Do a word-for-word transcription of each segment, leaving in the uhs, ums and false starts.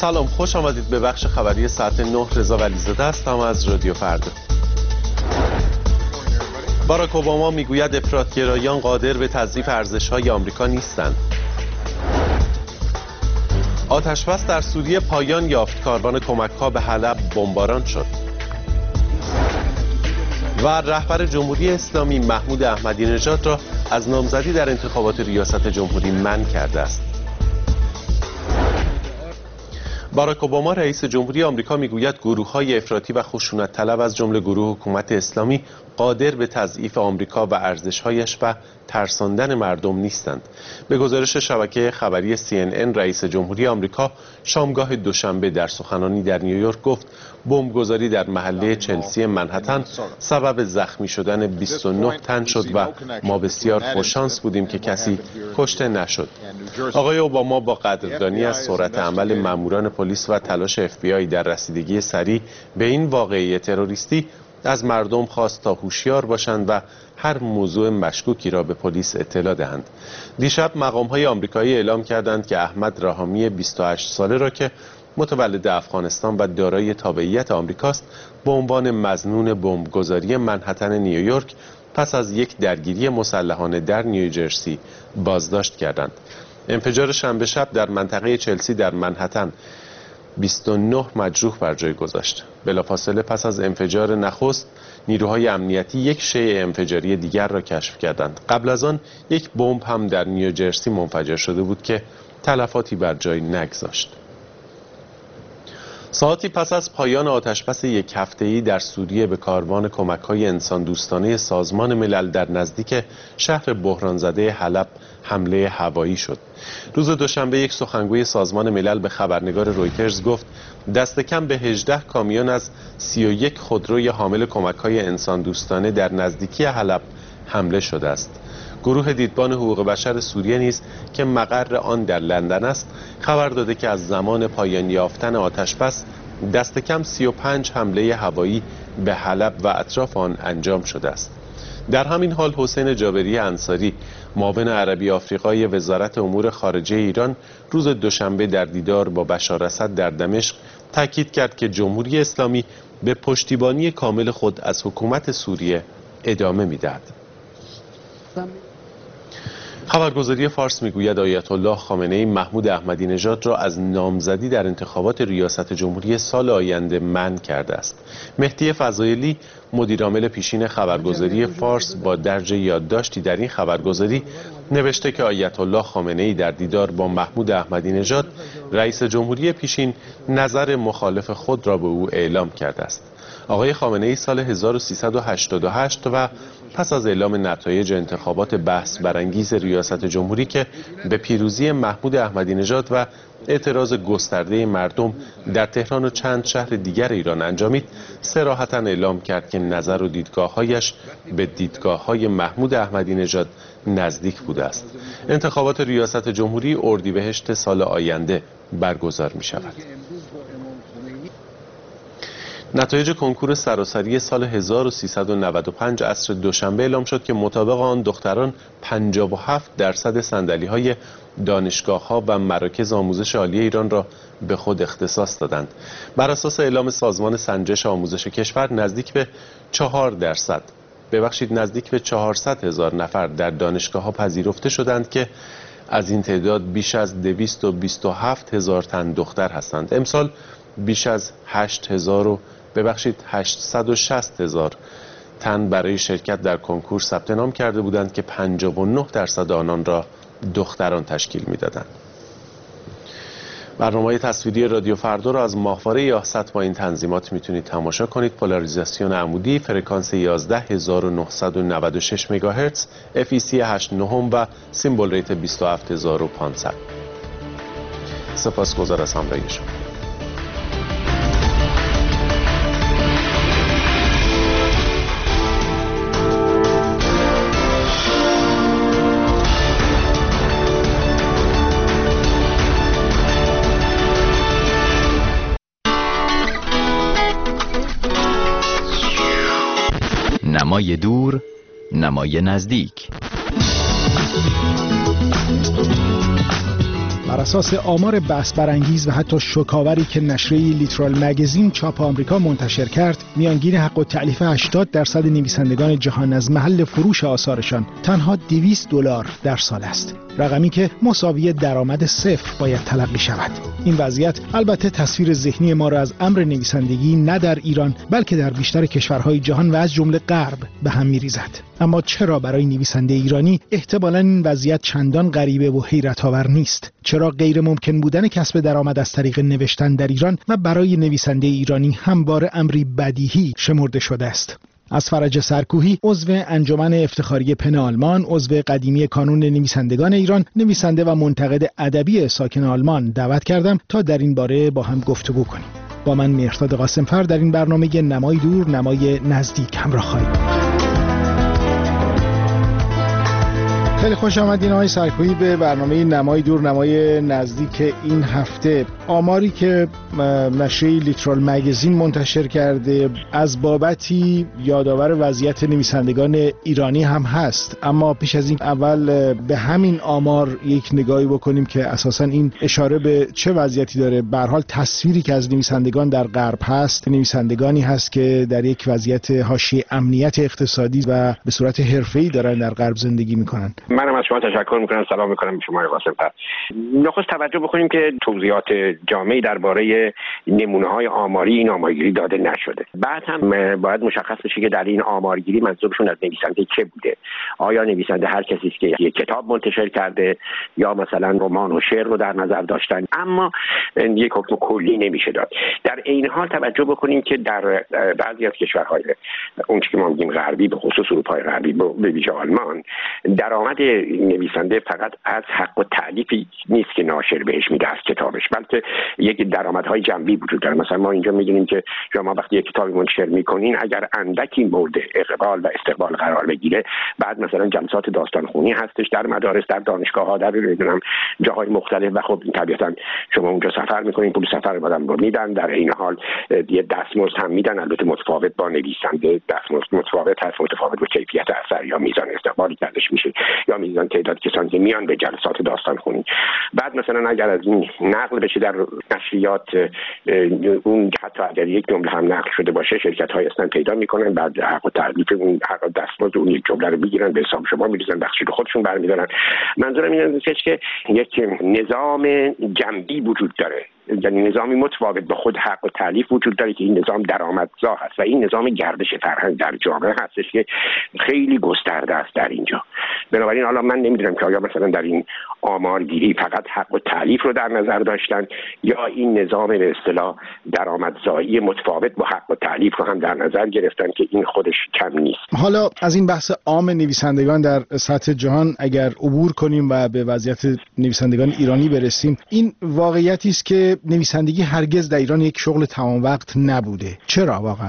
سلام، خوش آمدید به بخش خبری ساعت نه. رضا ولیزاده هستم از رادیو فردا. باراک اوباما میگوید افراط‌گرایان قادر به تضعیف ارزش‌های آمریکا نیستند. آتش‌بس در سوریه پایان یافت، کاروان کمک‌ها به حلب بمباران شد. و رهبر جمهوری اسلامی محمود احمدی نژاد را از نامزدی در انتخابات ریاست جمهوری منع کرده است. باراک اوباما رئیس جمهوری آمریکا میگوید گروه‌های افراطی و خشونت طلب از جمله گروه حکومت اسلامی قادر به تضعیف آمریکا و ارزش‌هایش و ترساندن مردم نیستند. به گزارش شبکه خبری سی ان ان، رئیس جمهوری آمریکا شامگاه دوشنبه در سخنرانی در نیویورک گفت بمبگذاری در محله چلسی منهتن سبب زخمی شدن بیست و نه تن شد و ما بسیار خوششانس بودیم که کسی کشته نشد. آقای اوباما با قدردانی از سرعت عمل ماموران پلیس و تلاش اف بی آی در رسیدگی سریع به این واقعه تروریستی از مردم خواست تا هوشیار باشند و هر موضوع مشکوکی را به پلیس اطلاع دهند. دیشب مقام‌های آمریکایی اعلام کردند که احمد راهامی بیست و هشت ساله را که متولد افغانستان و دارای تابعیت آمریکاست به عنوان مظنون بمبگذاری منهتن نیویورک پس از یک درگیری مسلحانه در نیوجرسی بازداشت کردند. انفجار شنبه شب در منطقه چلسی در منهتن بیست و نه مجروح بر جای گذاشت. بلافاصله پس از انفجار نخست نیروهای امنیتی یک شیء انفجاری دیگر را کشف کردند. قبل از آن یک بمب هم در نیوجرسی منفجر شده بود که تلفاتی بر جای نگذاشت. ساعتی پس از پایان آتشبس یک هفته‌ای در سوریه به کاروان کمک‌های انسان دوستانه سازمان ملل در نزدیک شهر بحران زده حلب حمله هوایی شد. روز دوشنبه یک سخنگوی سازمان ملل به خبرنگار رویترز گفت دست کم به هجده کامیون از سی و یک خودروی حامل کمک‌های انسان دوستانه در نزدیکی حلب حمله شده است. گروه دیدبان حقوق بشر سوریه نیز که مقر آن در لندن است خبر داده که از زمان پایان یافتن آتشبس دست کم سی و پنج حمله هوایی به حلب و اطراف آن انجام شده است. در همین حال حسین جابری انصاری معاون عربی آفریقای وزارت امور خارجه ایران روز دوشنبه در دیدار با بشار اسد در دمشق تاکید کرد که جمهوری اسلامی به پشتیبانی کامل خود از حکومت سوریه ادامه می‌دهد. خبرگزاری فارس میگوید آیت الله خامنه‌ای محمود احمدی نژاد را از نامزدی در انتخابات ریاست جمهوری سال آینده منع کرده است. مهدی فضایلی مدیرعامل پیشین خبرگزاری فارس با درج یادداشتی در این خبرگزاری نوشته که آیت الله خامنه‌ای در دیدار با محمود احمدی نژاد رئیس جمهوری پیشین نظر مخالف خود را به او اعلام کرده است. آقای خامنه‌ای سال هزار و سیصد و هشتاد و هشت و پس از اعلام نتایج انتخابات بحث برانگیز ریاست جمهوری که به پیروزی محمود احمدی نژاد و اعتراض گسترده مردم در تهران و چند شهر دیگر ایران انجامید، صراحتاً اعلام کرد که نظر و دیدگاه‌هایش به دیدگاه‌های محمود احمدی نژاد نزدیک بوده است. انتخابات ریاست جمهوری اردیبهشت سال آینده برگزار می‌شود. نتایج کنکور سراسری سال هزار و سیصد و نود و پنج عصر دوشنبه اعلام شد که مطابق آن دختران پنجاه و هفت درصد صندلی‌های دانشگاه‌ها و مراکز آموزش عالی ایران را به خود اختصاص دادند. بر اساس اعلام سازمان سنجش آموزش کشور نزدیک به چهار درصد ببخشید نزدیک به چهارصد هزار نفر در دانشگاه‌ها پذیرفته شدند که از این تعداد بیش از دویست و بیست و هفت هزار تن دختر هستند. امسال بیش از هشت هزار و ببخشید هشتصد و شصت هزار تن برای شرکت در کنکور ثبت نام کرده بودند که پنجاه و نه درصد آنان را دختران تشکیل می‌دادند. برنامه‌های تصویری رادیو فردا را از ماهواره یاست با این تنظیمات میتونید تماشا کنید. پولاریزاسیون عمودی، فرکانس یازده هزار و نهصد و نود و شش مگاهرتز، اف ای سی هشت نهم و سیمبل ریت بیست و هفت هزار و پانصد. سپاسگزار از همراهی شما. نمای دور، نمای نزدیک. بر اساس آمار بحث برانگیز و حتی شوکاوری که نشریه لیترال مگزین چاپ آمریکا منتشر کرد، میانگین حق التألیف هشتاد درصد نویسندگان جهان از محل فروش آثارشان تنها دویست دلار در سال است، رقمی که مساوی درآمد صفر باید تلقی شود. این وضعیت البته تصویر ذهنی ما را از امر نویسندگی نه در ایران بلکه در بیشتر کشورهای جهان و از جمله غرب به هم می‌ریزد. اما چرا برای نویسنده ایرانی احتمالاً این وضعیت چندان غریبه و حیرت آور نیست؟ چرا غیر ممکن بودن کسب درآمد از طریق نوشتن در ایران و برای نویسنده ایرانی همواره امری بدیهی شمرده شده است؟ از فرج سرکوهی، عضو انجمن افتخاری پن آلمان، عضو قدیمی کانون نویسندگان ایران، نویسنده و منتقد ادبی ساکن آلمان دعوت کردم تا در این باره با هم گفتگو کنیم. با من مهرداد قاسمفر در این برنامه نمای دور نمای نزدیک همراه خواهید. خیلی خوش آمدین آقای سرکوهی به برنامه نمای دور نمای نزدیک این هفته. آماری که نشریه لیترال مگزین منتشر کرده از بابتی یادآور وضعیت نویسندگان ایرانی هم هست، اما پیش از این اول به همین آمار یک نگاهی بکنیم که اساساً این اشاره به چه وضعیتی داره. به هر حال تصویری که از نویسندگان در غرب هست، نویسندگانی هست که در یک وضعیت حاشیه امنیت اقتصادی و به صورت حرفه‌ای دارن در غرب زندگی میکنن. منم از شما تشکر میکنم، سلام میکنم به شما آقای قاسم‌فر. نخست توجه بکنیم که توضیحات جامعی درباره نمونه‌های آماری این آمارگیری داده نشده. بعد هم باید مشخص بشه که در این آمارگیری منظورشون از نویسنده چه بوده. آیا نویسنده هر کسی است که یک کتاب منتشر کرده یا مثلا رمان و شعر رو در نظر داشتن؟ اما یک حکم کلی نمیشه داد. در این حال توجه بکنیم که در بعضی از کشورهای اون که ما میگیم غربی، به خصوص اروپای غربی، به ویژه آلمان، درآمد نویسنده فقط از حق التألیفی نیست که ناشر بهش میده از کتابش، بلکه یک درآمدهای جنبی وجود داره. مثلا ما اینجا میدونیم که شما وقتی یک کتابی منتشر میکنین، اگر اندکی مورد اقبال و استقبال قرار بگیره، بعد مثلا جلسات داستانخوانی هستش در مدارس، در دانشگاه‌ها، در نمیدونم جاهای مختلف، و خب طبیعتا شما اونجا سفر میکنین، پول سفر بعدم رو میدن، در این حال یه دستمزد هم میدن، البته متفاوت با نویسنده، دستمزد متفاوت هست، متفاوت با کیفیت اثر یا میزان استقبالی کردش میشه یا میزان تعداد کسانی که میان به جلسات داستانخوانی. بعد مثلا اگر از این نقل بشه در نشریات، اون حتی اگر یک جمله هم نقل شده باشه، شرکت های هستن پیدا میکنن، بعد حق تعلیف اون حق دستمزد اون یک جمله رو بگیرن، به حساب شما میریزن، بخشی رو خودشون برمیدارن. منظورم اینه که یک نظام جنبی وجود داره، یعنی نظامی متفاوت با خود حق و تألیف وجود داره که این نظام درآمدزا هست و این نظام گردش فرهنگ در جامعه هستش که خیلی گسترده است در اینجا. بنابراین حالا من نمیدونم که آیا مثلا در این آمارگیری فقط حق و تألیف رو در نظر داشتن یا این نظام به اصطلاح درآمدزایی متفاوت با حق و تألیف رو هم در نظر گرفتن که این خودش کم نیست. حالا از این بحث عام نویسندگان در سطح جهان اگر عبور کنیم و به وضعیت نویسندگان ایرانی برسیم، این واقعیتی است که نویسندگی هرگز در ایران یک شغل تمام وقت نبوده. چرا واقعا؟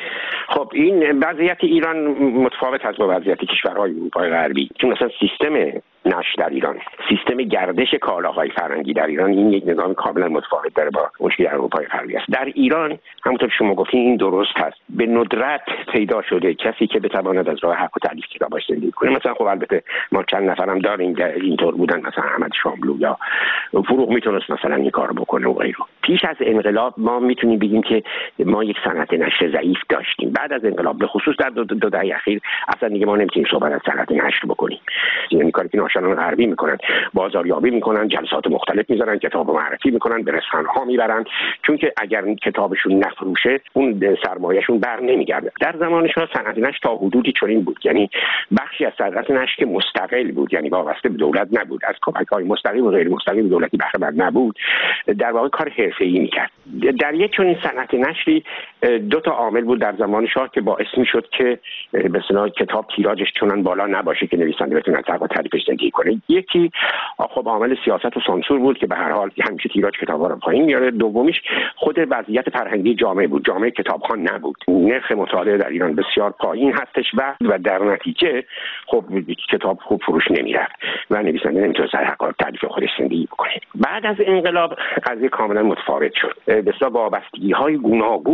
خب این وضعیت ایران متفاوت است با وضعیت کشورهای اروپای غربی، چون مثلا سیستم نشر در ایران، سیستم گردش کالاهای فرهنگی در ایران، این یک نظام کاملا متفاوت داره با اون که در اروپای غربی است. در ایران همونطور که شما گفتین این درست هست، به ندرت پیدا شده کسی که بتواند از راه حق و تألیف کتابش زندگی کنه. مثلا خب البته ما چند نفرم داریم که اینطور بودن، مثلا احمد شاملو یا فروغ میتونست مثلا این کارو بکنه و غیره. پیش از انقلاب ما میتونیم بگیم که ما یک صنعت نشر ضعیف داشتیم. بعد از انقلاب به خصوص در دو, دو دهه اخیر اصلا دیگه ما نمیتونیم صحبت از صنعت نشر بکنیم. یعنی کاری که ناشران غربی میکنن، بازاریابی میکنن، جلسات مختلف میذارن، کتاب معرفی میکنن، به رسانه‌ها میبرن، چون که اگر کتابشون نفروشه اون سرمایه‌شون بر نمیگرده. در زمان شاه صنعت نشر تا حدودی چنین بود، یعنی بخشی از صنعت نشر که مستقل بود، یعنی وابسته به دولت نبود، از کمک‌های مستقیم و غیر مستقیم دولتی بهره مند نبود، در واقع کار حرفه‌ای میکرد. در یک چنین صنعت نشری دو تا عامل بود در زمان شاه که باعث میشد که به اصطلاح کتاب تیراژش چنان بالا نباشه که نویسنده بتونه از حق و تألیفش زندگی کنه. یکی خب عامل سیاست و سانسور بود که به هر حال همیشه تیراژ کتابا رو پایین میاره. دومیش خود وضعیت فرهنگی جامعه بود، جامعه کتابخوان نبود، نرخ مطالعه در ایران بسیار پایین هستش و و در نتیجه خب کتاب خوب فروش نمیرفت و نویسنده نمیتونه از حق و تألیف خودش زندگی بکنه. بعد از انقلاب قضیه کاملا متفاوت شد. بسیار وابستگی‌های گوناگون ناشر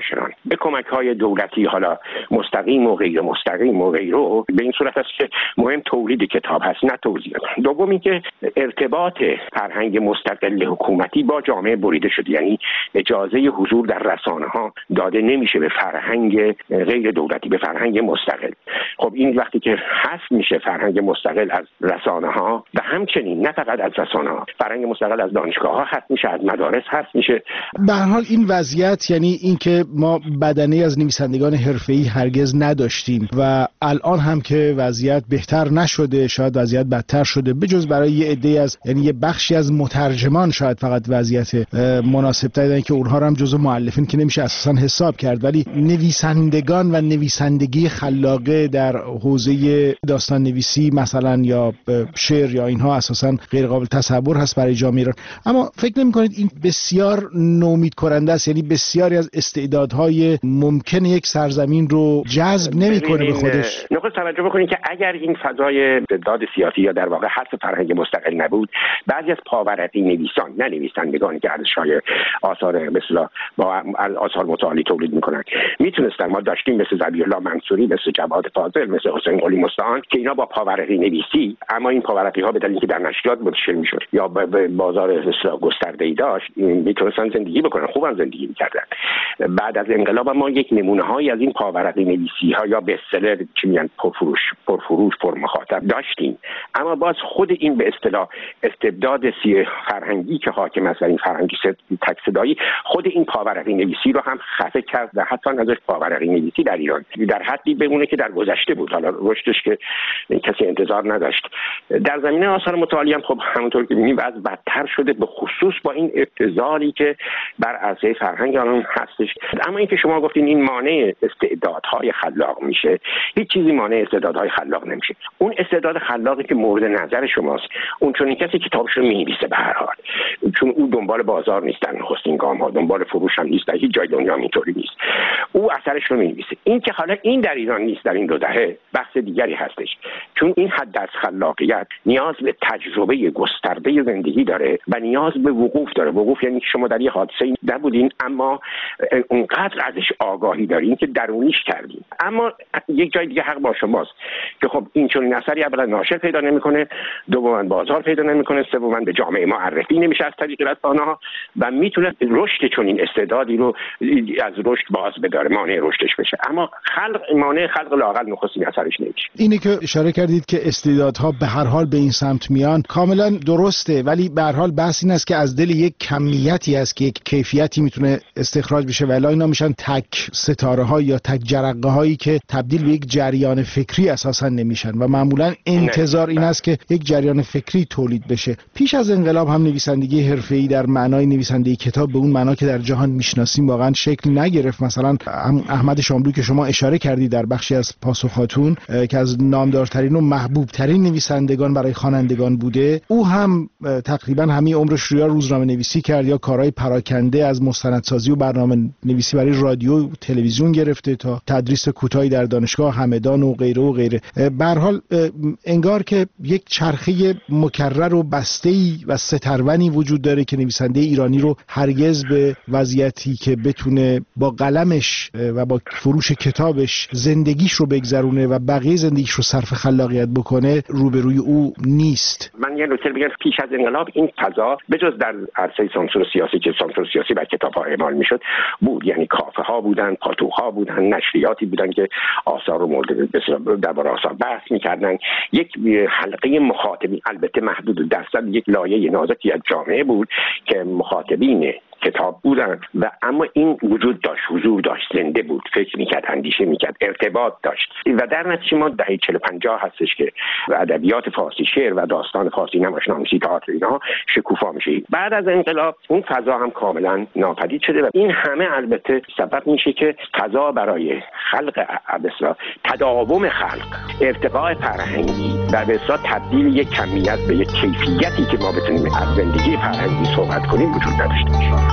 کارشناسان به کمک‌های دولتی، حالا مستقیم و غیر مستقیم و غیره، به این صورت است که مهم تولید کتاب هست نه توزیع. دوم اینکه ارتباط فرهنگ مستقل حکومتی با جامعه بریده شده، یعنی اجازه حضور در رسانه‌ها داده نمیشه به فرهنگ غیر دولتی، به فرهنگ مستقل. خب این وقتی که حذف میشه فرهنگ مستقل از رسانه‌ها و همچنین نه فقط از رسانه‌ها، فرهنگ مستقل از دانشگاه‌ها حذف میشه، از مدارس حذف میشه. به هر حال این وضعیت، یعنی اینکه ما بدنه از نویسندگان حرفه‌ای هرگز نداشتیم و الان هم که وضعیت بهتر نشده، شاید وضعیت بدتر شده، بجز برای یه عده از، یعنی یه بخشی از مترجمان شاید فقط وضعیت مناسب تری که اونها رو هم جزو مؤلفین که نمیشه اساسا حساب کرد، ولی نویسندگان و نویسندگی خلاقه در حوزه داستان نویسی مثلا یا شعر یا اینها اساسا غیر قابل تصور هست برای جامعه ایران. اما فکر نمی‌کنید این بسیار نومید کننده است؟ یعنی بسیاری از استعدادهای ممکن یک سرزمین رو جذب نمی‌کنه به خودش. نخست توجه بکنید که اگر این فضای استعداد سیاسی یا در واقع حذف فرهنگ مستقل نبود، بعضی از پاورقی نویسان، نه نویسندگانی که ارزش‌های آثار مثلا با آثار متعالی تولید می‌کنن، میتونستن، ما داشتیم مثل ذبیح الله منصوری، مثل جواد فاضل، مثل حسین قلی مستعان که اینا با پاورقی نویسی، اما این پاورقی‌ها به دلیلی که در نشریات منتشر می‌شد یا به بازار اصلاح گسترده‌ای داشت، میتونستن زندگی بکنن، خوبم زندگی می‌کردن. بعد از انقلاب ما یک نمونه‌هایی از این پاورقی نویسی‌ها یا bestseller چی میگن پرفروش پرفروش پر مخاطب داشتیم، اما باز خود این به اصطلاح استبداد سی فرهنگی که حاکم است، این فرهنگی تک صدایی، خود این پاورقی نویسی رو هم خفه کرد و حتی ازش پاورقی نویسی در ایران در حدی بمونه که در گذشته بود، حالا رشدش که کسی انتظار نداشت. در زمینه آثار متعالی هم خب همونطور که می‌بینید وضع بدتر شده، به خصوص با این ابتذالی که بر عرصه فرهنگ آن هستش. اما اینکه شما گفتین این مانع استعدادهای خلاق میشه، هیچ چیزی مانع استعدادهای خلاق نمیشه. اون استعداد خلاقی که مورد نظر شماست، اون چون این کسی کتابش رو می‌نویسه به هر حال، چون او دنبال بازار نیستن، نخستین گام ها دنبال فروش هم نیست، هیچ جای دنیا اینطوری نیست، او اثرش رو می‌نویسه. این که حالا این در ایران نیست در این دو دهه بحث دیگری هستش، چون این حد از خلاقیت نیاز به تجربه گسترده زندگی داره و نیاز به وقوف داره. وقوف یعنی که شما در یه حادثه نبودین اما اونقدر ازش آگاهی دارین که درونیش کردین. اما یک جای دیگه حق با شماست که خب این چون این اثری اولا ناشر پیدا نمیکنه، دوما بازار پیدا نمیکنه، سوما به جامعه معرفی نمیشه از طریق رسانه‌ها و میتونه رشد چون این استعدادی رو از رشد باز بداره، مانع رشدش بشه. اما خلق مانع خلق لااقل نخستین اثرش نمیشه. اینی که اشاره کردید که استعدادها به هر حال به این سمت میان کاملا درسته، ولی به هر حال بحث این است که از دل یک کمیتی است که یک کیفیتی میتونه استخراج بشه و الا اینا میشن تک ستاره ها یا تک جرقه هایی که تبدیل به یک جریان فکری اساسا نمیشن و معمولا انتظار این است که یک جریان فکری تولید بشه. پیش از انقلاب هم نویسندگی حرفه‌ای در معنای نویسندگی کتاب به اون معنا که در جهان میشناسیم واقعا شکل نگرفت. مثلا احمد شاملو که شما اشاره کردید در بخشی از پاسخاتون که از نامدارترین و محبوب ترین نویسندگان برای خوانندگان بوده، او هم تقریبا همین عمرش رو یا روزنامه نویسی کرد یا کارهای پراکنده از مستندسازی و برنامه نویسی برای رادیو و تلویزیون گرفته تا تدریس کوتاهی در دانشگاه همدان و غیره و غیره. به هر حال انگار که یک چرخه مکرر و بسته‌ای و سترونی وجود داره که نویسنده ایرانی رو هرگز به وضعیتی که بتونه با قلمش و با فروش کتابش زندگیش رو بگذرونه و بقیه زندگیش رو صرف خلاقیت بکنه روبروی او نیست. من یه نکته بگم، پیش از انقلاب این فضا بجز در عرصه سانسور سیاسی که سانسور سیاسی بر کتاب‌ها اعمال میشد بود، یعنی کافه ها بودن، پاتوق‌ها بودن، نشریاتی بودن که آثار رو مورد بسیار درباره آثار بحث می‌کردن. یک حلقه مخاطبین البته محدود درصد، یک لایه نازکی از جامعه بود که مخاطبین کتاب بودن و اما این وجود داشت، حضور داشت، زنده بود، فکر میکرد، اندیشه میکرد، ارتباط داشت و در نتیجه ما دهه چهل و پنجاه هستش که ادبیات فارسی، شعر و داستان فارسی، نمایشنامه‌نویسی، تئاتر اینها شکوفا میشه. بعد از انقلاب اون فضا هم کاملا ناپدید شده و این همه البته سبب میشه که فضا برای خلق اصلا تداوم خلق، ارتقاء فرهنگی و به اصطلاح تبدیل یک کمیت به یک کیفیتی که ما بتونیم از زندگی فرهنگی صحبت کنیم وجود نداشته باشه.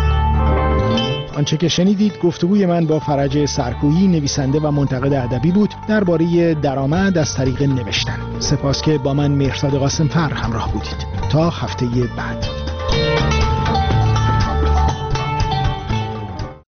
آنچه که شنیدید گفتگوی من با فرج سرکویی، نویسنده و منتقد ادبی بود درباره درآمد از طریق نوشتن. سپاس که با من مهرزاد قاسم‌فر همراه بودید. تا هفته بعد.